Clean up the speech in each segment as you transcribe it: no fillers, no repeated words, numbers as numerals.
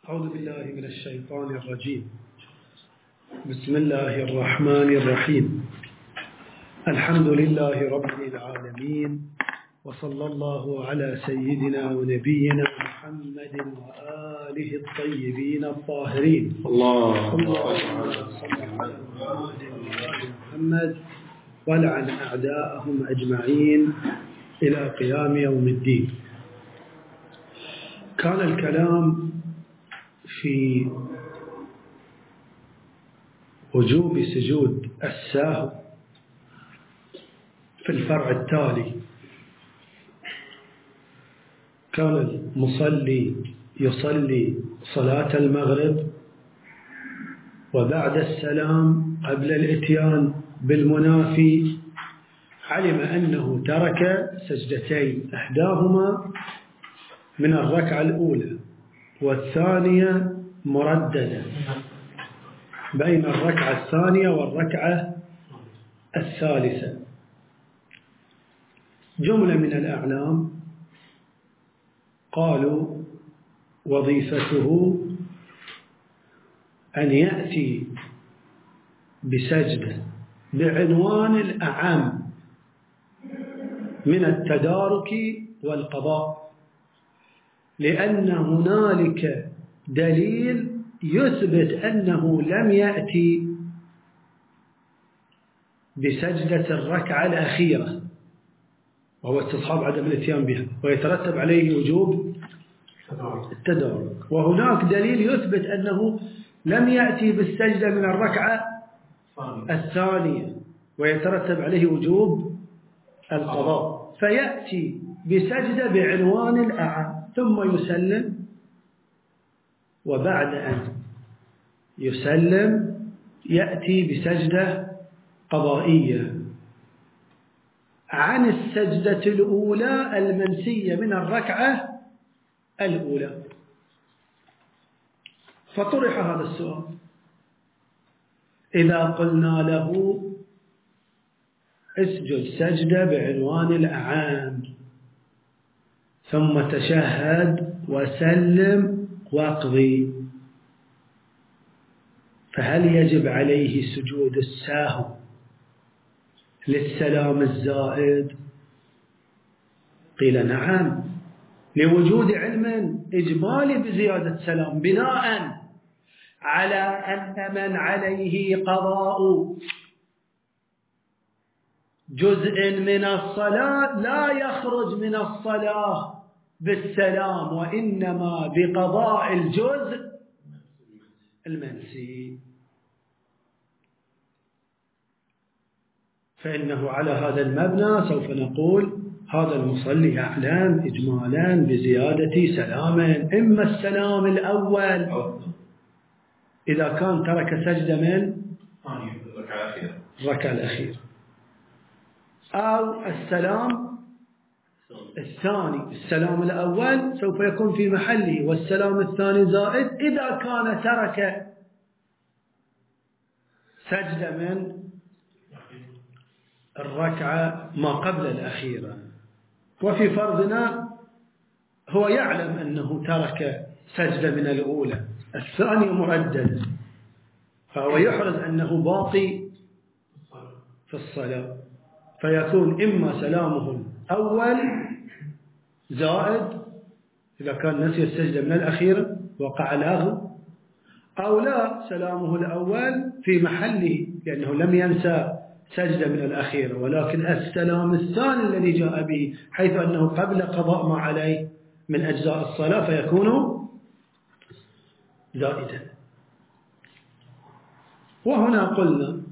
أعوذ بالله من الشيطان الرجيم. بسم الله الرحمن الرحيم. الحمد لله رب العالمين، وصلى الله على سيدنا ونبينا محمد وآله الطيبين الطاهرين. اللهم صل على محمد ولعن أعداءهم أجمعين إلى قيام يوم الدين. كان الكلام في وجوب سجود السهو في الفرع التالي: كان المصلي يصلي صلاة المغرب، وبعد السلام قبل الإتيان بالمنافي علم أنه ترك سجدتين، إحداهما من الركعة الأولى والثانية مرددة بين الركعة الثانية والركعة الثالثة. جملة من الأعلام قالوا وظيفته أن يأتي بسجدة بعنوان الأعم من التدارك والقضاء، لأن هنالك دليل يثبت أنه لم يأتي بسجدة الركعة الأخيرة، وهو استصحاب عدم الاتيان بها، ويترتب عليه وجوب التدارك. وهناك دليل يثبت أنه لم يأتي بالسجدة من الركعة الثانية، ويترتب عليه وجوب القضاء، فيأتي بسجدة بعنوان الأعم ثم يسلم، وبعد أن يسلم يأتي بسجدة قضائية عن السجدة الأولى المنسية من الركعة الأولى. فطرح هذا السؤال: إذا قلنا له اسجد سجدة بعنوان الأعام ثم تشهد وسلم واقضي، فهل يجب عليه سجود السهو للسلام الزائد؟ قيل نعم، لوجود علم إجمالي بزيادة سلام، بناء على أن من عليه قضاء جزء من الصلاة لا يخرج من الصلاة بالسلام، وإنما بقضاء الجزء المنسي، فإنه على هذا المبنى سوف نقول هذا المصلي يعلم إجمالا بزيادة سلام، إما السلام الأول إذا كان ترك سجدة من الركعة الأخيرة، أو السلام الثاني. السلام الأول سوف يكون في محله، والسلام الثاني زائد إذا كان ترك سجدة من الركعة ما قبل الأخيرة. وفي فرضنا هو يعلم أنه ترك سجدة من الأولى، الثانية مرددة، فهو يحرز أنه باقي في الصلاة، فيكون إما سلامه الأول زائد إذا كان نسي السجدة من الأخيرة وقع له، أو لا، سلامه الأول في محله لأنه لم ينسى سجدة من الأخيرة، ولكن السلام الثاني الذي جاء به حيث أنه قبل قضاء ما عليه من أجزاء الصلاة فيكون زائدا. وهنا قلنا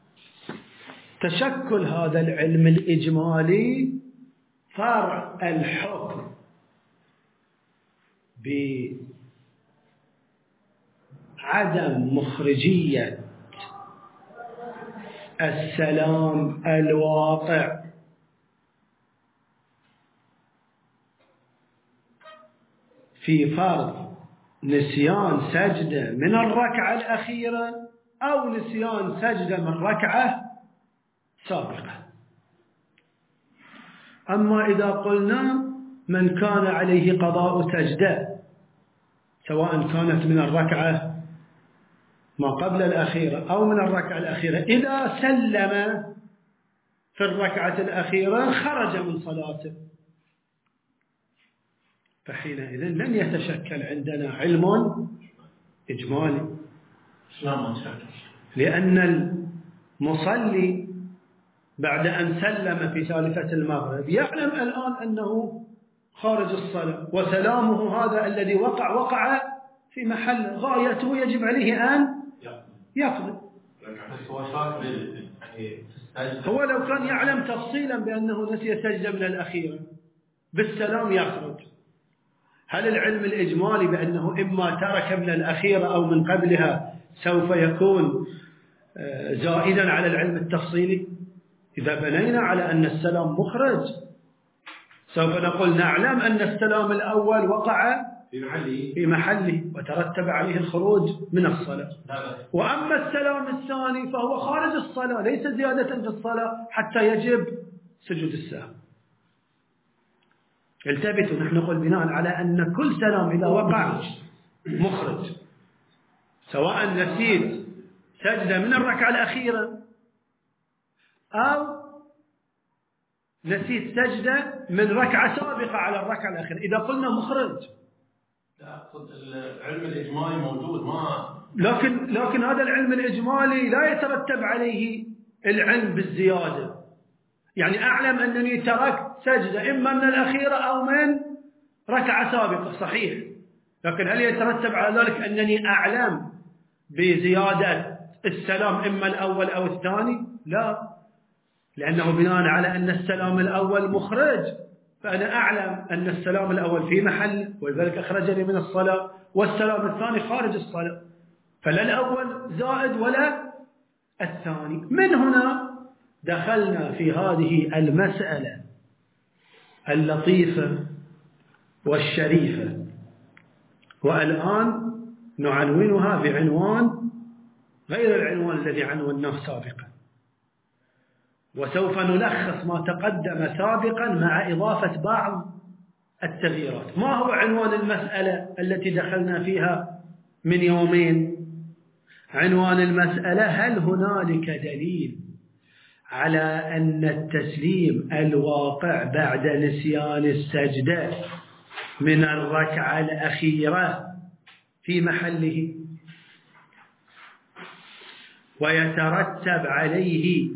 تشكل هذا العلم الإجمالي فرع الحكم بعدم مخرجية السلام الواقع في فرض نسيان سجدة من الركعة الأخيرة أو نسيان سجدة من ركعة سابقة. أما إذا قلنا من كان عليه قضاء سجدة سواء كانت من الركعة ما قبل الأخيرة أو من الركعة الأخيرة، إذا سلم في الركعة الأخيرة خرج من صلاته، فحينئذ لن يتشكل عندنا علم إجمالي، لأن المصلي بعد أن سلم في سالفة المغرب يعلم الآن أنه خارج الصلاة، وسلامه هذا الذي وقع في محل غايته يجب عليه أن يقضي. هو لو كان يعلم تفصيلا بأنه نسي سجدة من الأخيرة بالسلام يخرج، هل العلم الإجمالي بأنه إما ترك من الأخيرة أو من قبلها سوف يكون زائدا على العلم التفصيلي؟ إذا بنينا على أن السلام مخرج سوف نقول نعلم أن السلام الأول وقع في محله وترتب عليه الخروج من الصلاة، وأما السلام الثاني فهو خارج الصلاة ليس زيادة في الصلاة حتى يجب سجود السهو. التفتوا، نحن نقول بناء على أن كل سلام إذا وقع مخرج، سواء نسيت سجدة من الركعة الأخيرة أو نسيت سجدة من ركعة سابقة على الركعة الأخيرة، إذا قلنا مخرج. لا أقصد العلم الإجمالي موجود، ما لكن هذا العلم الإجمالي لا يترتب عليه العلم بالزيادة. يعني أعلم أنني تركت سجدة إما من الأخيرة أو من ركعة سابقة، صحيح، لكن هل يترتب على ذلك أنني أعلم بزيادة السلام إما الأول أو الثاني؟ لا، لأنه بناء على أن السلام الأول مخرج فأنا أعلم أن السلام الأول في محل ولذلك أخرجني من الصلاة، والسلام الثاني خارج الصلاة، فلا الأول زائد ولا الثاني. من هنا دخلنا في هذه المسألة اللطيفة والشريفة، والآن نعنونها بعنوان غير العنوان الذي عنوناه سابقا، وسوف نلخص ما تقدم سابقا مع إضافة بعض التغييرات. ما هو عنوان المسألة التي دخلنا فيها من يومين؟ عنوان المسألة: هل هنالك دليل على أن التسليم الواقع بعد نسيان السجدة من الركعة الأخيرة في محله ويترتب عليه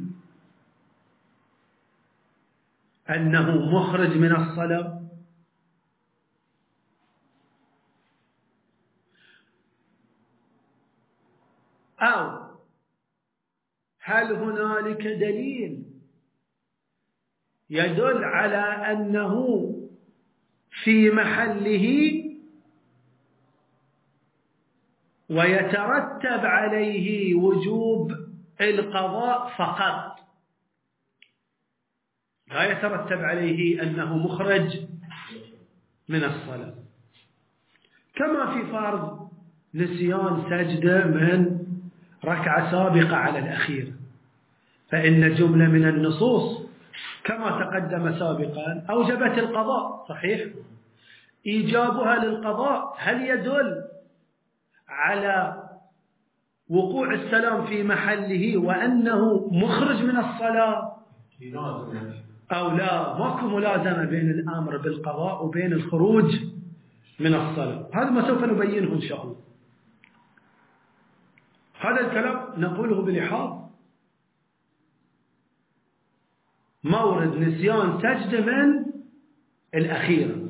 أنه مخرج من الصلاة؟ أو هل هنالك دليل يدل على أنه في محله ويترتب عليه وجوب القضاء فقط، لا يترتب عليه أنه مخرج من الصلاة، كما في فرض نسيان سجدة من ركعة سابقة على الأخير، فإن جملة من النصوص كما تقدم سابقا أوجبت القضاء، صحيح؟ إيجابها للقضاء هل يدل على وقوع السلام في محله وأنه مخرج من الصلاة أو لا؟ ماكو ملازمة بين الأمر بالقضاء وبين الخروج من الصلاة. هذا ما سوف نبينه إن شاء الله. هذا الكلام نقوله بلحاظ مورد نسيان سجدة من الأخيرة.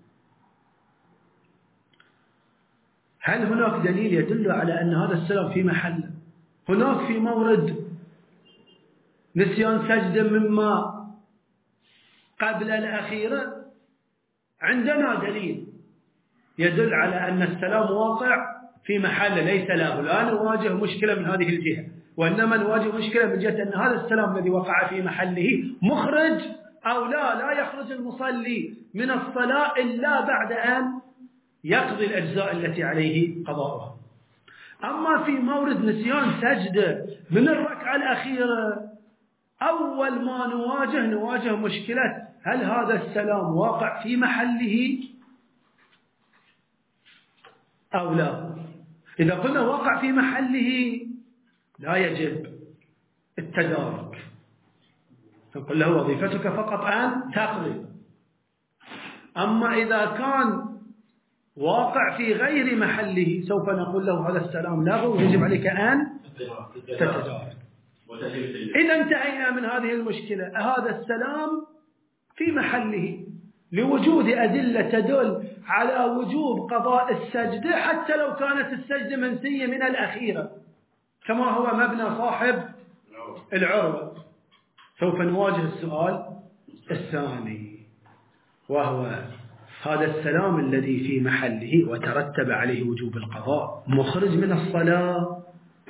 هل هناك دليل يدل على أن هذا السلام في محله؟ هناك في مورد نسيان سجدة مما قبل الأخيرة عندنا دليل يدل على أن السلام واقع في محله، ليس له، لا نواجه مشكلة من هذه الجهة، وإنما نواجه مشكلة من جهة أن هذا السلام الذي وقع في محله مخرج أو لا يخرج المصلي من الصلاة إلا بعد أن يقضي الأجزاء التي عليه قضاؤها. أما في مورد نسيان سجدة من الركعة الأخيرة أول ما نواجه مشكلة هل هذا السلام واقع في محله أو لا. إذا قلنا وقع في محله لا يجب التدارك، نقول له وظيفتك فقط أن تقضي. أما إذا كان واقع في غير محله سوف نقول له هذا السلام لغو ويجب عليك أن تتدارك. إذا انتهينا من هذه المشكلة، هذا السلام في محله لوجود أدلة تدل على وجوب قضاء السجدة حتى لو كانت السجدة منسية من الأخيرة، كما هو مبنى صاحب العروة. سوف نواجه السؤال الثاني، وهو هذا السلام الذي في محله وترتب عليه وجوب القضاء مخرج من الصلاة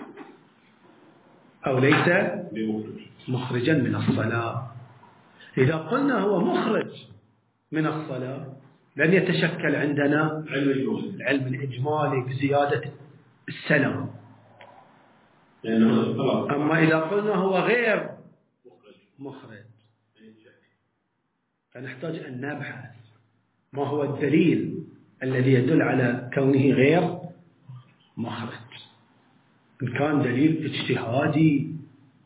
أو ليس مخرجا من الصلاة؟ إذا قلنا هو مخرج من الصلاة لن يتشكل عندنا العلم الإجمالي بزيادة السلام. أما إذا قلنا هو غير مخرج فنحتاج أن نبحث ما هو الدليل الذي يدل على كونه غير مخرج. إن كان دليل اجتهادي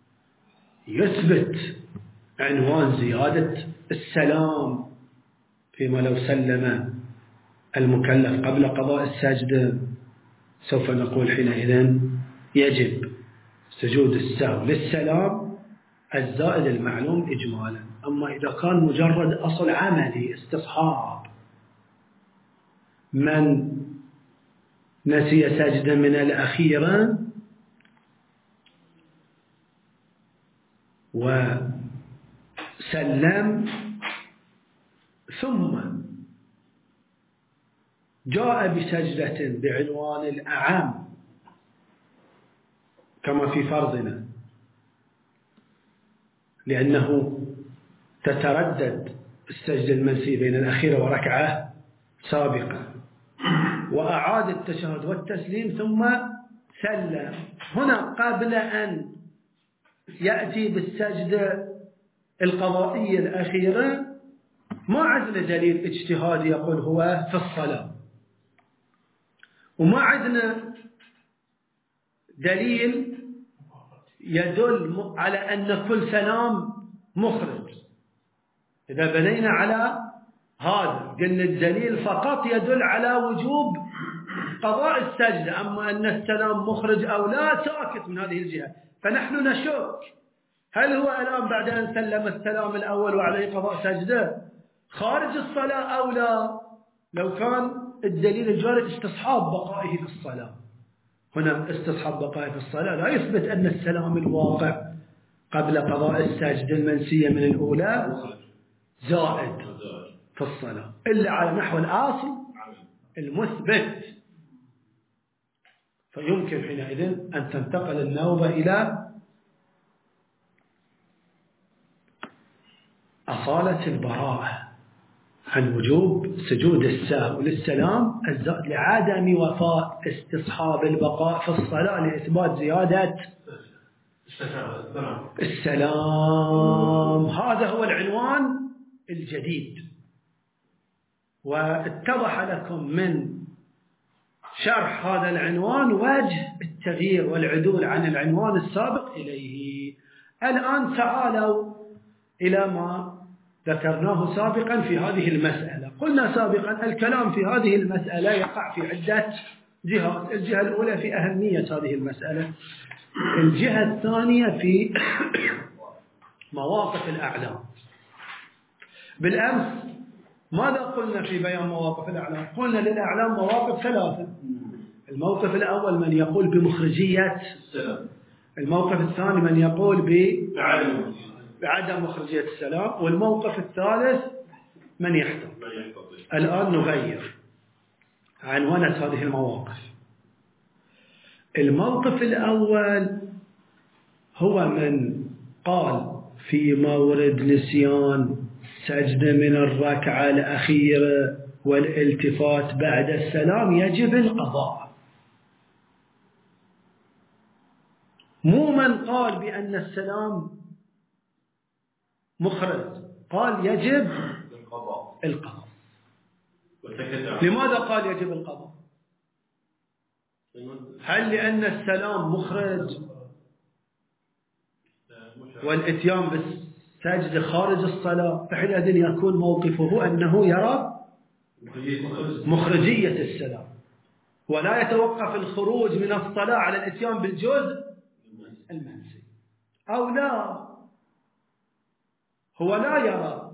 يثبت عنوان زيادة السلام فيما لو سلم المكلف قبل قضاء السجدة، سوف نقول حينئذ يجب سجود السهو للسلام الزائد المعلوم إجمالا. أما إذا كان مجرد أصل عملي استصحاب، من نسي سجدة من الأخيرة وسلم ثم جاء بسجدة بعنوان الأعم كما في فرضنا، لأنه تتردد السجدة المنسية بين الأخيرة وركعة سابقة، وأعاد التشهد والتسليم ثم سلم. هنا قبل أن يأتي بالسجدة القضائية الأخيرة ما عندنا دليل اجتهادي يقول هو في الصلاة، وما عندنا دليل يدل على أن كل سلام مخرج. إذا بنينا على هذا قلنا الدليل فقط يدل على وجوب قضاء السجدة، أما أن السلام مخرج أو لا ساكت من هذه الجهة. فنحن نشك هل هو الآن بعد أن سلم السلام الأول وعليه قضاء سجدة خارج الصلاة أو لا، لو كان الدليل الجاري استصحاب بقائه في الصلاة. هنا استصحاب بقائه في الصلاة لا يثبت أن السلام الواقع قبل قضاء السجدة المنسية من الأولى زائد في الصلاة إلا على نحو الأصل المثبت. فيمكن حينئذ أن تنتقل النوبة إلى أصالة البراءة عن وجوب سجود السهو للسلام الزائد لعدم وفاء استصحاب البقاء في الصلاة لإثبات زيادة السلام. هذا هو العنوان الجديد، واتضح لكم من شرح هذا العنوان وجه التغيير والعدول عن العنوان السابق إليه. الآن تعالوا إلى ما ذكرناه سابقا في هذه المسألة. قلنا سابقا الكلام في هذه المسألة يقع في عدة جهات. الجهة الأولى في أهمية هذه المسألة، الجهة الثانية في مواقف الأعلام. بالأمس ماذا قلنا في بيان مواقف الأعلام؟ قلنا للأعلام مواقف ثلاثة. الموقف الأول من يقول بمخرجية السلام، الموقف الثاني من يقول بعدم مخرجية السلام، والموقف الثالث من يحتض. الآن نغير عنوانة هذه المواقف. الموقف الأول هو من قال في مورد نسيان سجدة من الركعة الأخيرة والالتفات بعد السلام يجب القضاء، مو من قال بأن السلام مخرج، قال يجب القضاء. لماذا قال يجب القضاء؟ هل لأن السلام مخرج والإتيان بالسجد خارج الصلاة، فحينئذ يكون موقفه أنه يرى مخرجية السلام، ولا يتوقف الخروج من الصلاة على الإتيان بالجزء المنسي. أو لا، هو لا يرى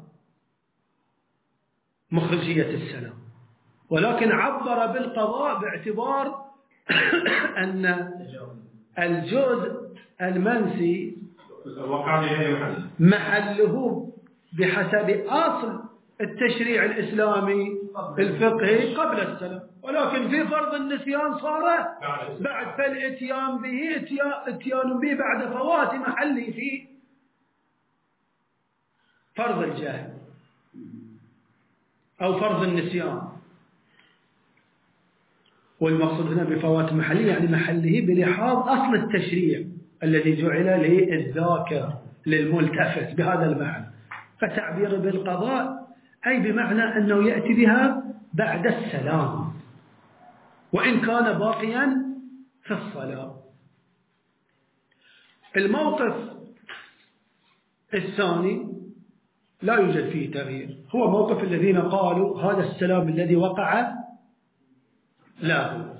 مخرجية السلام، ولكن عبر بالقضاء باعتبار أن الجزء المنسي محله بحسب أصل التشريع الإسلامي الفقهي قبل السلام، ولكن في فرض النسيان صار بعد، فالإتيان به اتيان به بعد فوات محله في فرض الجهل أو فرض النسيان. والمقصود هنا بفوات محله يعني محله بلحاظ أصل التشريع الذي جعل للذاكر للملتفت بهذا المعنى. فتعبير بالقضاء أي بمعنى أنه يأتي بها بعد السلام وإن كان باقيا في الصلاة. الموقف الثاني لا يوجد فيه تغيير، هو موقف الذين قالوا هذا السلام الذي وقع لا،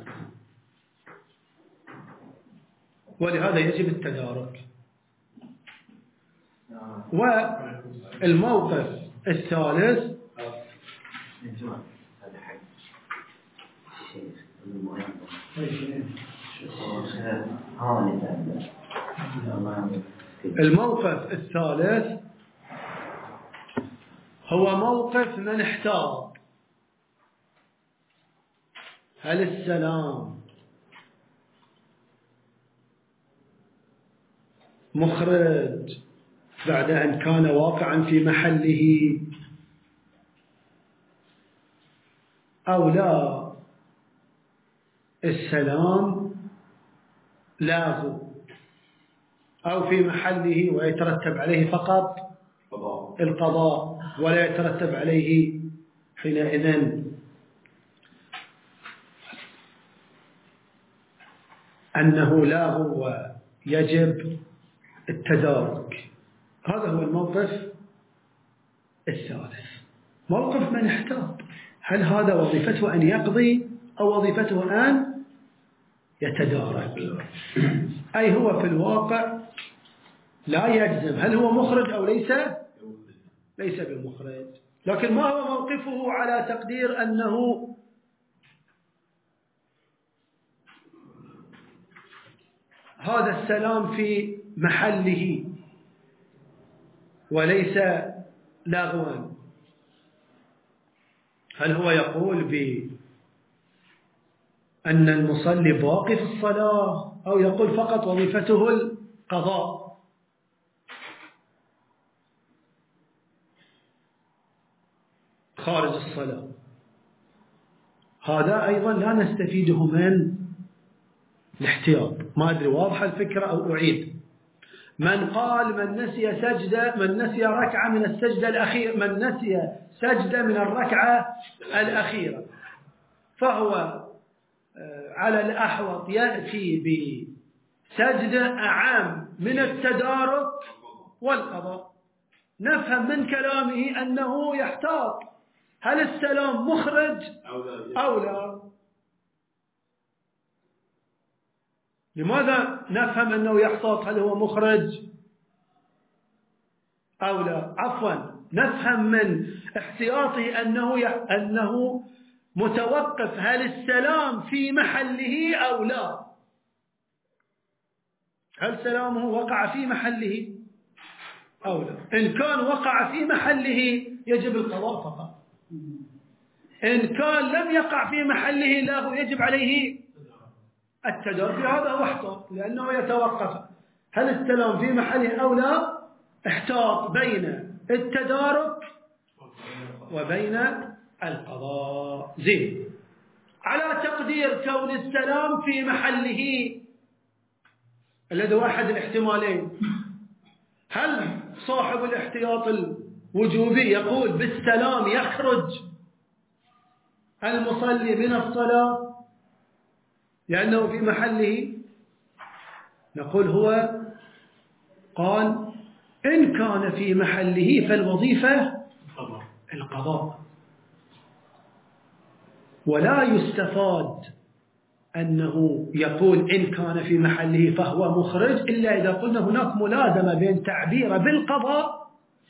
ولهذا يجب التدارك. والموقف الثالث هو موقف من احتاط. هل السلام مخرج بعد أن كان واقعا في محله أو لا؟ السلام لاغو أو في محله ويترتب عليه فقط القضاء ولا يترتب عليه حينئذ أنه لاغو ويجب التدارك. هذا هو الموقف الثالث، موقف من احتاط. هل هذا وظيفته أن يقضي أو وظيفته أن يتدارك؟ أي هو في الواقع لا يجزم هل هو مخرج أو ليس بمخرج، لكن ما هو موقفه على تقدير أنه هذا السلام في محله وليس لاغوا؟ هل هو يقول بأن المصلي باقي في الصلاة أو يقول فقط وظيفته القضاء؟ خارج الصلاة. هذا أيضا لا نستفيده من الاحتياط. ما أدري واضحة الفكرة أو أعيد. من قال من نسي سجدة، من نسي ركعة من السجدة الأخيرة، من نسي سجدة من الركعة الأخيرة، فهو على الأحوط يأتي بسجدة أعم من التدارك والقضاء. نفهم من كلامه أنه يحتاط هل السلام مخرج أو لا. لماذا نفهم أنه يحتاط هل هو مخرج أو لا؟ عفوا، نفهم من احتياطه أنه متوقف هل السلام في محله أو لا. هل سلامه وقع في محله أو لا؟ إن كان وقع في محله يجب القضاء فقط، إن كان لم يقع في محله لا يجب عليه التدارك. هذا هو احتاط، لأنه يتوقف هل السلام في محله أو لا. احتاط بين التدارك وبين القضاء. زين، على تقدير كون السلام في محله الذي هو أحد الاحتمالين، هل صاحب الاحتياط الوجوبي يقول بالسلام يخرج المصلي من الصلاة، لأنه في محله. نقول هو قال إن كان في محله فالوظيفة القضاء، ولا يستفاد أنه يقول إن كان في محله فهو مخرج إلا إذا قلنا هناك ملازمة بين تعبيره بالقضاء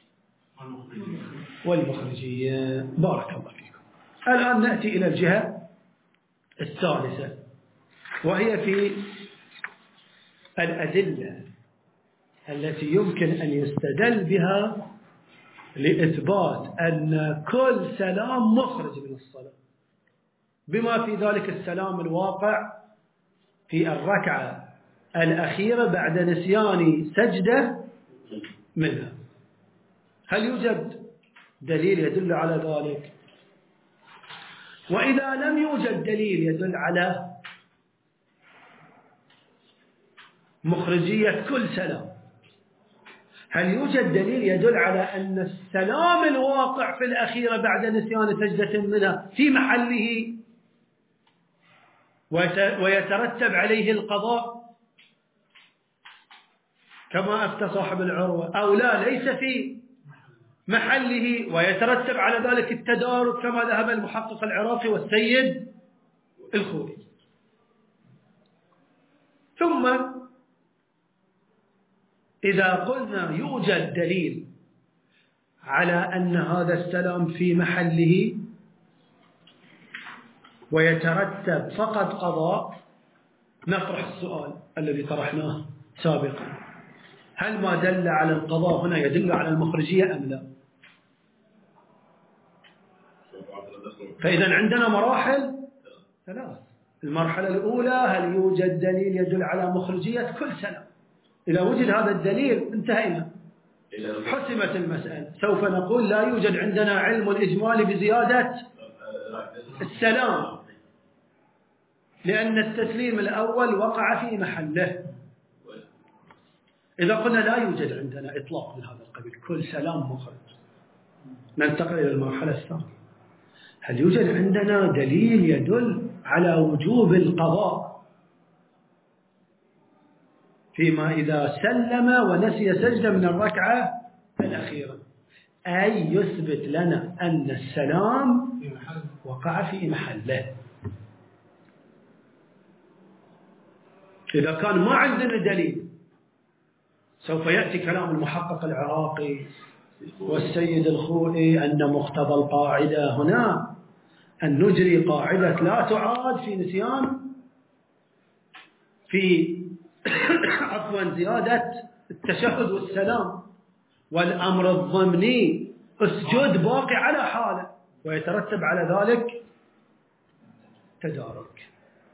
والمخرجية. بارك الله فيكم. الآن نأتي إلى الجهة الثالثة، وهي في الأدلة التي يمكن أن يستدل بها لإثبات أن كل سلام مخرج من الصلاة، بما في ذلك السلام الواقع في الركعة الأخيرة بعد نسيان سجدة منها. هل يوجد دليل يدل على ذلك؟ وإذا لم يوجد دليل يدل على مخرجية كل سلام، هل يوجد دليل يدل على أن السلام الواقع في الأخيرة بعد نسيان سجدة منها في محله ويترتب عليه القضاء كما أفتى صاحب العروة، أو لا ليس في محله ويترتب على ذلك التدارك كما ذهب المحقق العراقي والسيد الخوئي؟ ثم إذا قلنا يوجد دليل على أن هذا السلام في محله ويترتب فقط قضاء، نطرح السؤال الذي طرحناه سابقا: هل ما دل على القضاء هنا يدل على المخرجية أم لا؟ فإذا عندنا مراحل ثلاث. المرحلة الأولى: هل يوجد دليل يدل على مخرجية كل سلام؟ إذا وجد هذا الدليل انتهينا، حسمت المسألة. سوف نقول لا يوجد عندنا علم الإجمال بزيادة السلام، لأن التسليم الأول وقع في محله. إذا قلنا لا يوجد عندنا إطلاق من هذا القبيل، كل سلام مخرج، ننتقل إلى المرحلة الثانية: هل يوجد عندنا دليل يدل على وجوب القضاء فيما إذا سلم ونسي سجدة من الركعة الأخيرة، أي يثبت لنا أن السلام وقع في محله؟ إذا كان ما عندنا دليل سوف يأتي كلام المحقق العراقي والسيد الخوئي أن مقتضى القاعدة هنا أن نجري قاعدة لا تعاد في نسيان في زيادة التشهد والسلام، والأمر الضمني اسجد باقي على حاله، ويترتب على ذلك تدارك.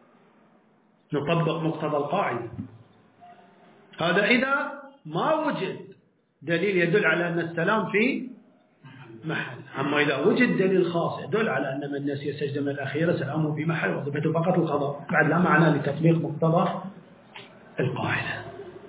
نطبق مقتضى القاعدة. هذا إذا ما وجد دليل يدل على أن السلام في محل. أما إذا وجد دليل خاص يدل على أن من نسي سجدة من الأخيرة سلامه في محل وظيفته فقط القضاء، بعد لا معنى لتطبيق مقتضى القاعدة.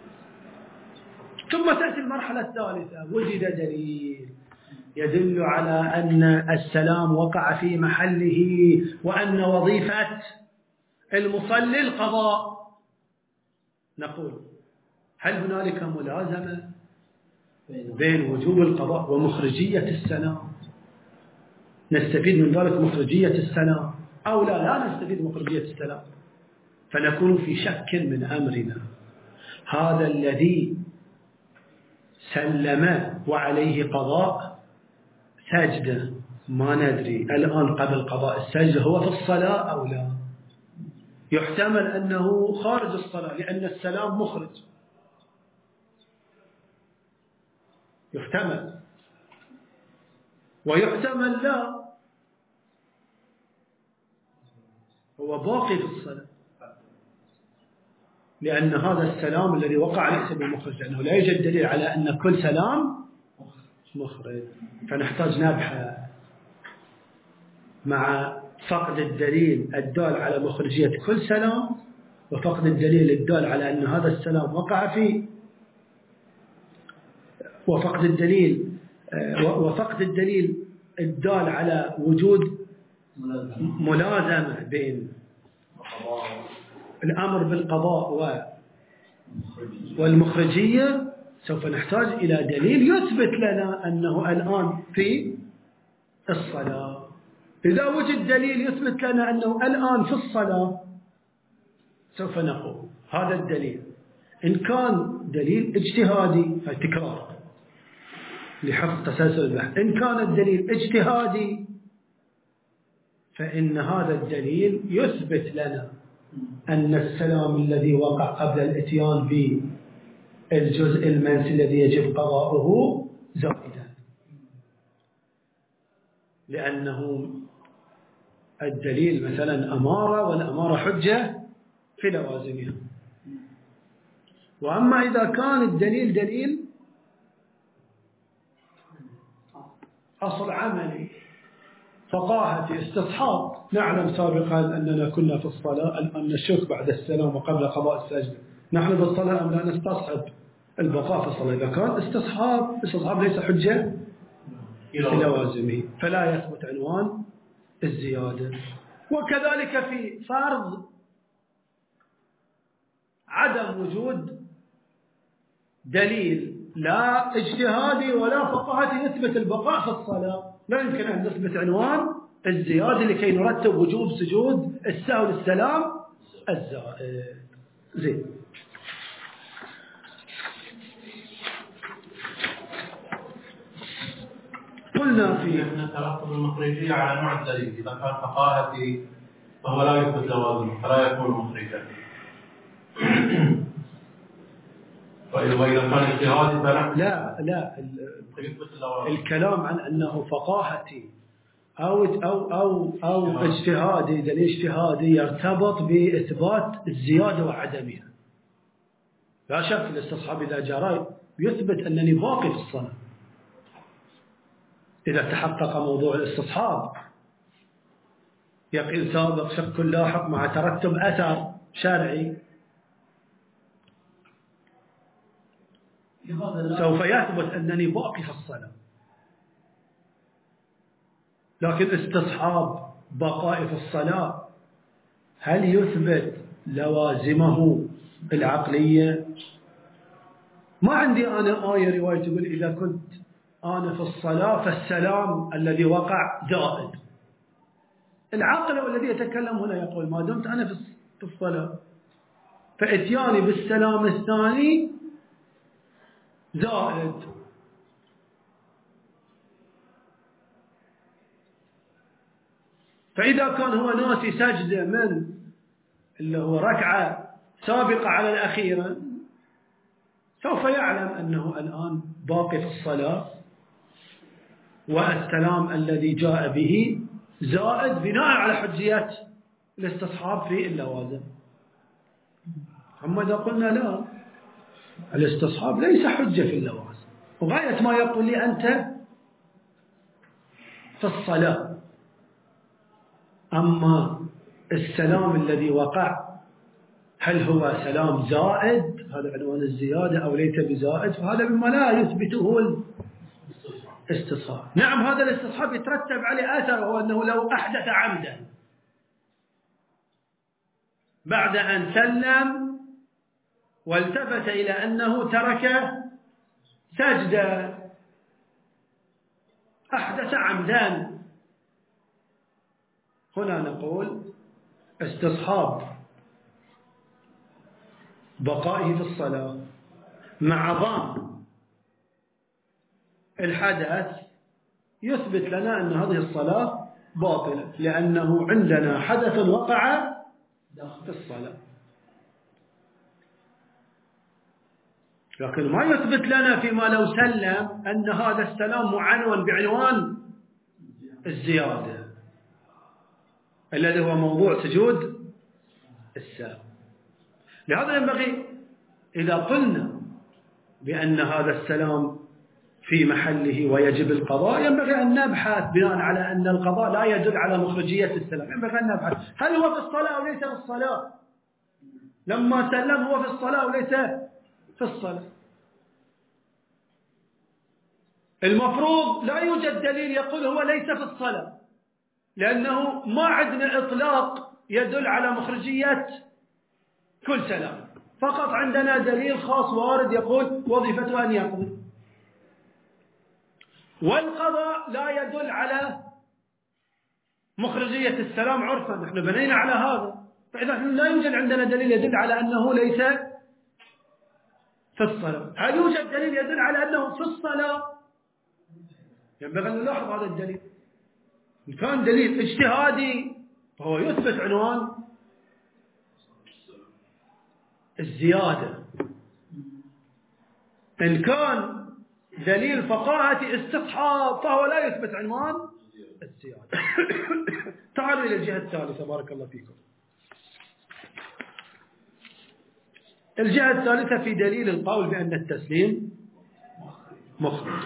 ثم تأتي المرحلة الثالثة: وجد دليل يدل على أن السلام وقع في محله وأن وظيفة المصلي القضاء. نقول: هل هنالك ملازمة بين وجوب القضاء ومخرجية السلام؟ نستفيد من ذلك مخرجية السلام أو لا نستفيد مخرجية السلام؟ فنكون في شك من أمرنا. هذا الذي سلم وعليه قضاء سجدة، ما ندري الآن قبل قضاء السجدة هو في الصلاة أو لا. يحتمل أنه خارج الصلاة لأن السلام مخرج، يحتمل، ويحتمل لا، هو باقي في الصلاة، لأن هذا السلام الذي وقع ليس بمخرج، لأنه لا يوجد دليل على أن كل سلام مخرج. فنحتاج نبحث مع فقد الدليل الدال على مخرجية كل سلام وفقد الدليل الدال على أن هذا السلام وقع فيه، وفقد الدليل الدال على وجود ملازمة بين الأمر بالقضاء والمخرجية سوف نحتاج إلى دليل يثبت لنا أنه الآن في الصلاة. إذا وجد دليل يثبت لنا أنه الآن في الصلاة سوف نقول هذا الدليل. إن كان دليل اجتهادي، تكرار لحفظ تسلسل البحث، إن كان الدليل اجتهادي فإن هذا الدليل يثبت لنا أن السلام الذي وقع قبل الإتيان بالجزء المنسي الذي يجب قضاؤه زائدا، لأنه الدليل مثلا أمارة، والأمارة حجة في لوازمها. وأما إذا كان الدليل دليل أصل عملي فقاهة استصحاب، نعلم سابقا أننا كنا في الصلاة، الآن نشك بعد السلام وقبل قضاء السجدة نحن في الصلاة أم لا نستصحب البقاء في الصلاة؟ إذا كان استصحاب ليس حجة في لوازمه فلا يثبت عنوان الزيادة. وكذلك في فرض عدم وجود دليل لا اجتهادي ولا فقاهة يثبت البقاء في الصلاة، لا يمكن أن نثبت عنوان الزيادة لكي نرتب وجوب سجود السهو للسلام الزائد. زين. قلنا في أن ترتب المخرجية على نوع الدليل، إذا كان فقاهتي فهو لا يثبت لوازمه فلا يكون مخرجا، وإذا كان اجتهادي فلا لا الكلام عن أنه فقاهتي أو اجتهادي، دليل اجتهادي يرتبط بإثبات الزيادة وعدمها. لا شك في الاستصحاب إذا جرى يثبت أنني باقي في الصلاة، إذا تحقق موضوع الاستصحاب يقين سابق شك لاحق مع ترتب أثر شرعي سوف يثبت أنني باقي في الصلاة. لكن استصحاب بقائي في الصلاة هل يثبت لوازمه العقلية؟ ما عندي أنا آية رواية تقول إذا كنت أنا في الصلاة فالسلام الذي وقع زائد. العقل الذي يتكلم هنا يقول ما دمت أنا في الصلاة فإتياني بالسلام الثاني زائد. فإذا كان هو ناسي سجدة من اللي هو ركعة سابقة على الأخيرة سوف يعلم أنه الآن باقي في الصلاة والسلام الذي جاء به زائد بناء على حجية الاستصحاب في اللوازم. أما إذا قلنا لا، الاستصحاب ليس حجة في اللوازم، وغاية ما يقول لي أنت في الصلاة، أما السلام الذي وقع هل هو سلام زائد، هذا عنوان الزيادة، أو ليس بزائد، فهذا مما لا يثبته الاستصحاب. نعم هذا الاستصحاب يترتب عليه أثر، وهو أنه لو أحدث عمدا بعد أن سلم والتفت إلى أنه ترك سجدة، أحدث عمدا، هنا نقول استصحاب بقائه في الصلاة مع ضم الحدث يثبت لنا أن هذه الصلاة باطلة، لأنه عندنا حدث وقع في الصلاة. لكن ما يثبت لنا فيما لو سلم أن هذا السلام معنون بعنوان الزيادة الذي هو موضوع سجود السهو. لهذا ينبغي إذا قلنا بأن هذا السلام في محله ويجب القضاء، ينبغي أن نبحث بناء على أن القضاء لا يدل على مخرجية السلام، ينبغي أن نبحث هل هو في الصلاة أو ليس في الصلاة. لما سلم هو في الصلاة أو ليس في الصلاة. المفروض لا يوجد دليل يقول هو ليس في الصلاة، لأنه ما عندنا إطلاق يدل على مخرجية كل سلام، فقط عندنا دليل خاص وارد يقول وظيفته أن يقضي، والقضاء لا يدل على مخرجية السلام عرفا، نحن بنينا على هذا، فإذا لا يوجد عندنا دليل يدل على أنه ليس في الصلاة. هل يوجد دليل يدل على أنه في الصلاة؟ ينبغي أن نلاحظ هذا الدليل. إن كان دليل اجتهادي فهو يثبت عنوان الزيادة، إن كان دليل فقاهة استصحاب فهو لا يثبت عنوان الزيادة. تعالوا إلى الجهة الثالثة، بارك الله فيكم. الجهة الثالثة في دليل القول بأن التسليم مخرج،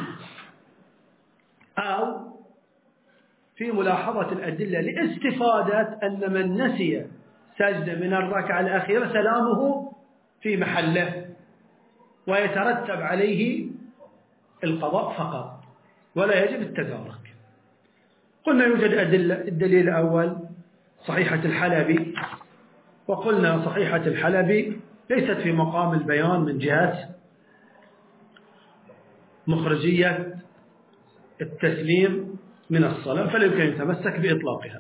أو في ملاحظة الأدلة لاستفادة أن من نسي سجدة من الركعة الأخيرة سلامه في محله ويترتب عليه القضاء فقط ولا يجب التدارك. قلنا يوجد أدلة. الدليل الأول صحيحة الحلبي، وقلنا صحيحة الحلبي ليست في مقام البيان من جهة مخرجية التسليم من الصلاة، فلا يمكن يتمسك بإطلاقها.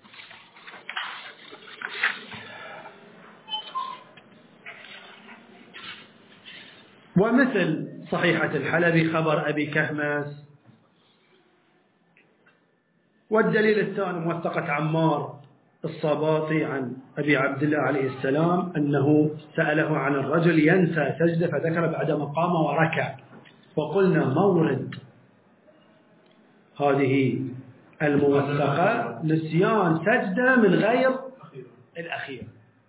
ومثل صحيحة الحلبي خبر أبي كهمس. والدليل الثاني موثقة عمار الصباطي عن أبي عبد الله عليه السلام أنه سأله عن الرجل ينسى سجدة فذكر بعدما قام وركع، وقلنا مورد هذه الموثقة نسيان سجدة من غير الأخير،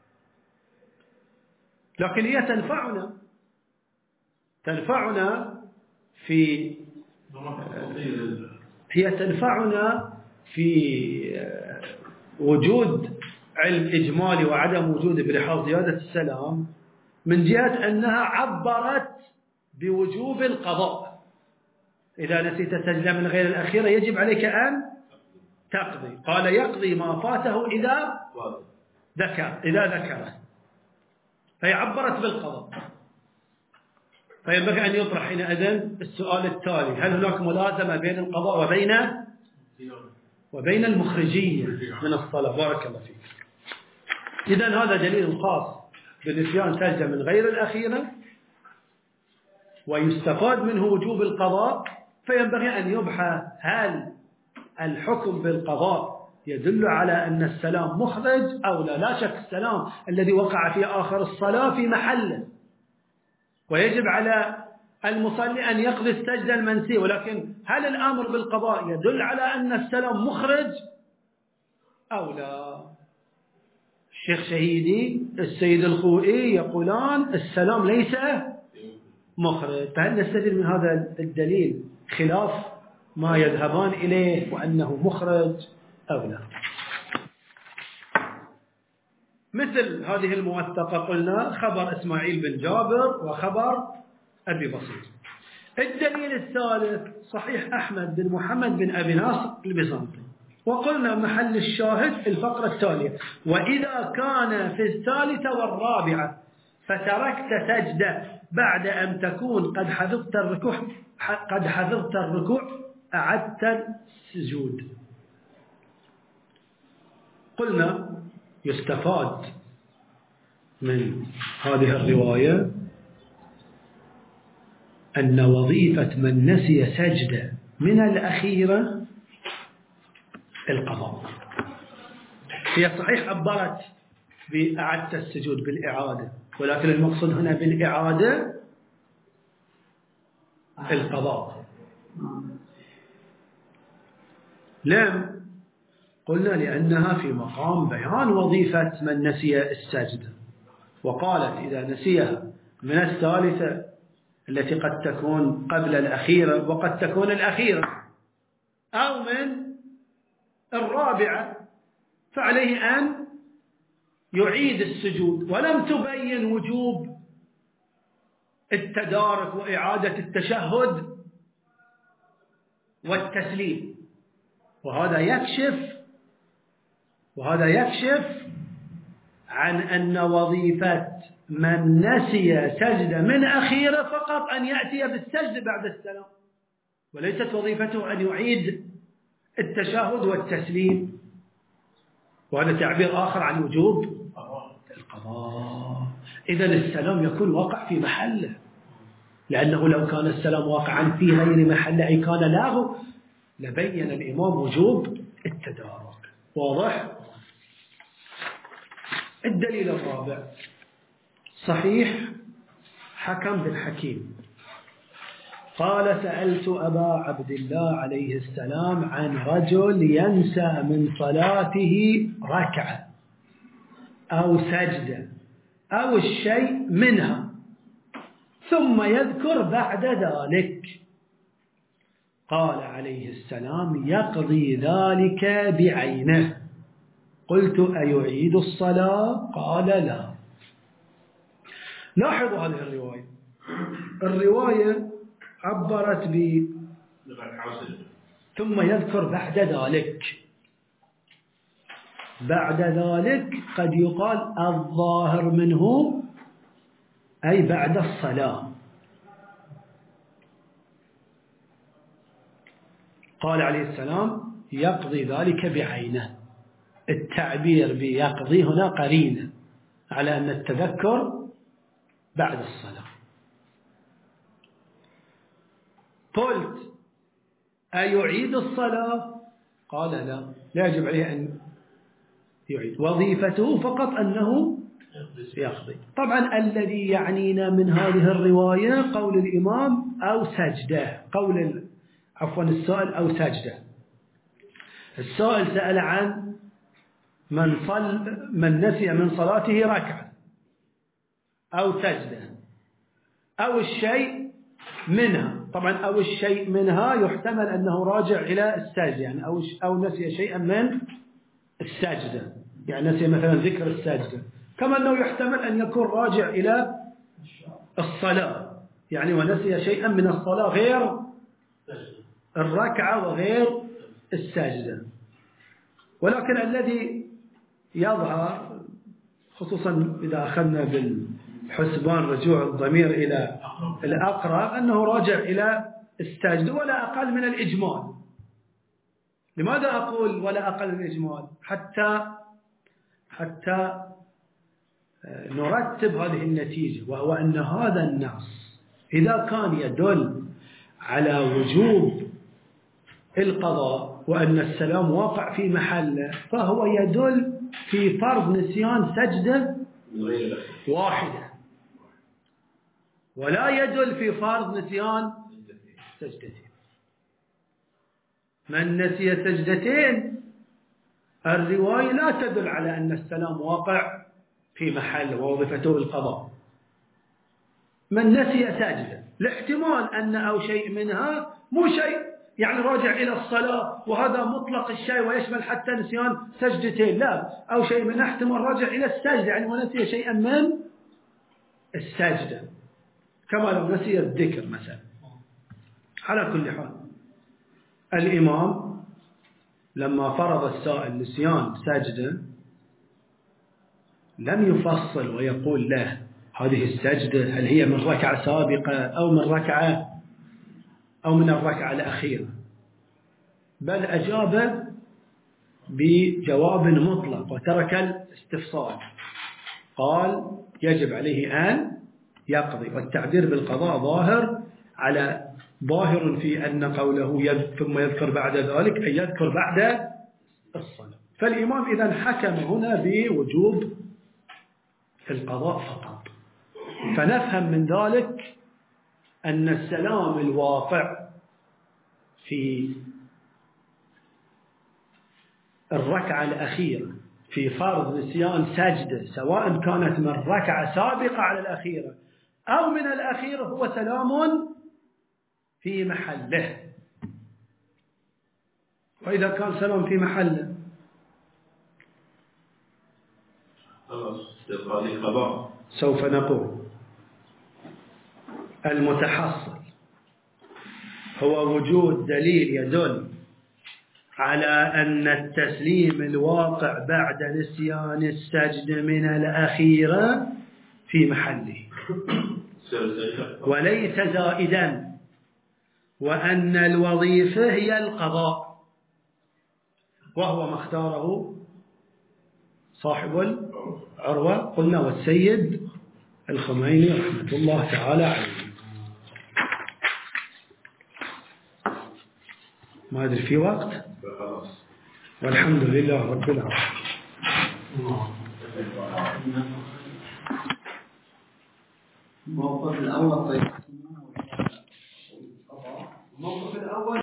لكن هي تنفعنا في وجود علم إجمالي وعدم وجوده بلحاظ زيادة السلام، من جهة أنها عبرت بوجوب القضاء. إذا نسيت سجدة من غير الأخيرة يجب عليك أن تقضي، قال يقضي ما فاته إذا ذكره، فهي عبرت بالقضاء. فينبغي أن يطرح حينئذ السؤال التالي: هل هناك ملازمة بين القضاء وبين المخرجية من الصلاة؟ بارك الله فيك. إذن هذا دليل خاص بنسيان سجدة من غير الأخيرة، ويستفاد منه وجوب القضاء، فينبغي أن يبحث هل الحكم بالقضاء يدل على أن السلام مخرج أو لا. لا شك السلام الذي وقع في آخر الصلاة في محله، ويجب على المصلي أن يقضي السجدة المنسية، ولكن هل الأمر بالقضاء يدل على أن السلام مخرج أو لا؟ الشيخ شهيدي السيد الخوئي يقولان السلام ليس مخرج، فهل نستفيد من هذا الدليل خلاف ما يذهبان إليه وأنه مخرج أو لا؟ مثل هذه الموثقة قلنا خبر إسماعيل بن جابر وخبر أبي بصير. الدليل الثالث صحيح أحمد بن محمد بن أبي ناصر البيزنطي، وقلنا محل الشاهد الفقرة التالية: وإذا كان في الثالثة والرابعة فتركت سجدة بعد أن تكون قد حفظت الركوع أعدت السجود. قلنا يستفاد من هذه الرواية أن وظيفة من نسي سجدة من الأخيرة القضاء. هي صحيح عبرت بأعدت السجود بالإعادة، ولكن المقصود هنا بالإعادة القضاء. لم قلنا لأنها في مقام بيان وظيفة من نسي السجدة، وقالت إذا نسيها من الثالثة التي قد تكون قبل الأخيرة وقد تكون الأخيرة، أو من الرابعة، فعليه أن يعيد السجود، ولم تبين وجوب التدارك وإعادة التشهد والتسليم. وهذا يكشف عن أن وظيفة من نسي سجدة من أخيرة فقط أن يأتي بالسجد بعد السلام، وليست وظيفته أن يعيد التشهد والتسليم. وهذا تعبير آخر عن وجوب القضاء. إذن السلام يكون واقع في محله، لأنه لو كان السلام واقعا في غير محله أي كان لاغو لبين الإمام وجوب التدارك. واضح؟ الدليل الرابع صحيح حكم بن حكيم قال: سألت أبا عبد الله عليه السلام عن رجل ينسى من صلاته ركعة أو سجدة أو الشيء منها ثم يذكر بعد ذلك. قال عليه السلام: يقضي ذلك بعينه. قلت: أيعيد الصلاة؟ قال: لا. لاحظوا هذه الرواية عبرت ب ثم يذكر بعد ذلك. بعد ذلك قد يقال الظاهر منه أي بعد الصلاة. قال عليه السلام: يقضي ذلك بعينه. التعبير بيقضي هنا قرينة على أن التذكر بعد الصلاة. قلت: أيعيد الصلاة؟ قال: لا يجب عليه أن يعيد، وظيفته فقط أنه يقضي. طبعا الذي يعنينا من هذه الرواية قول الإمام أو سجدة، السؤال أو سجدة. السؤال سأل عن من نسي من صلاته ركعة أو سجدة أو الشيء منها. طبعا أو الشيء منها يحتمل أنه راجع إلى السجدة، يعني أو نسي شيئا من السجدة، يعني نسي مثلا ذكر السجدة، كما أنه يحتمل أن يكون راجع إلى الصلاة، يعني ونسي شيئا من الصلاة غير الركعة وغير السجدة. ولكن الذي يظهر خصوصا إذا أخذنا بالحسبان رجوع الضمير إلى الأقرب أنه راجع إلى السجدة ولا أقل من الإجمال. لماذا أقول ولا أقل من الإجمال؟ حتى نرتب هذه النتيجة، وهو أن هذا النص إذا كان يدل على وجوب القضاء وأن السلام واقع في محله، فهو يدل في فرض نسيان سجدة واحدة، ولا يدل في فرض نسيان سجدتين. من نسي سجدتين الرواية لا تدل على أن السلام واقع في محله ووظيفته القضاء. من نسي سجدة لاحتمال أن أو شيء منها مو شيء يعني راجع إلى الصلاة، وهذا مطلق الشيء ويشمل حتى نسيان سجدتين، لا، أو شيء من احتمال راجع إلى السجدة، يعني ونسي شيئا من السجدة، كما لو نسي الذكر مثلا. على كل حال الإمام لما فرض السائل نسيان سجدة لم يفصل ويقول له هذه السجدة هل هي من ركعة سابقة أو من الركعة الأخيرة، بل أجاب بجواب مطلق وترك الاستفصال. قال يجب عليه أن يقضي، والتعبير بالقضاء ظاهر في أن قوله ثم يذكر بعد ذلك أي يذكر بعد الصلاة. فالإمام إذن حكم هنا بوجوب القضاء فقط. فنفهم من ذلك أن السلام الواقع في الركعة الأخيرة في فرض نسيان سجدة سواء كانت من ركعة سابقة على الأخيرة أو من الأخيرة هو سلام في محله. وإذا كان سلام في محله سوف نقول المتحصل هو وجود دليل يدل على أن التسليم الواقع بعد نسيان السجد من الأخيرة في محله وليس زائدا، وأن الوظيفة هي القضاء، وهو ما اختاره صاحب العروة قلنا والسيد الخميني رحمة الله تعالى عليه. ما أدري في وقت، والحمد لله رب العالمين. الموقف الأول طيب. الموقف الأول